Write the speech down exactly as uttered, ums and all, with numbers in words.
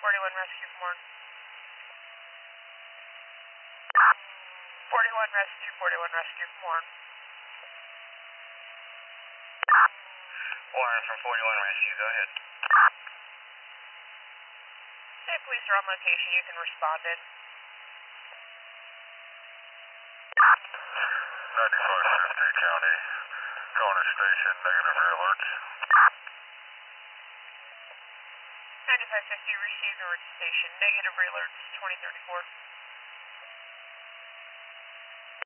forty-one Rescue, come on. forty-one Rescue, forty-one Rescue, come on. Warren from forty-one Rescue, go ahead. Hey, police are on location, you can respond in. ninety-five fifty County, going to station, negative rear alerts. ninety-five fifty, received alert station, negative rear alerts, twenty thirty-four.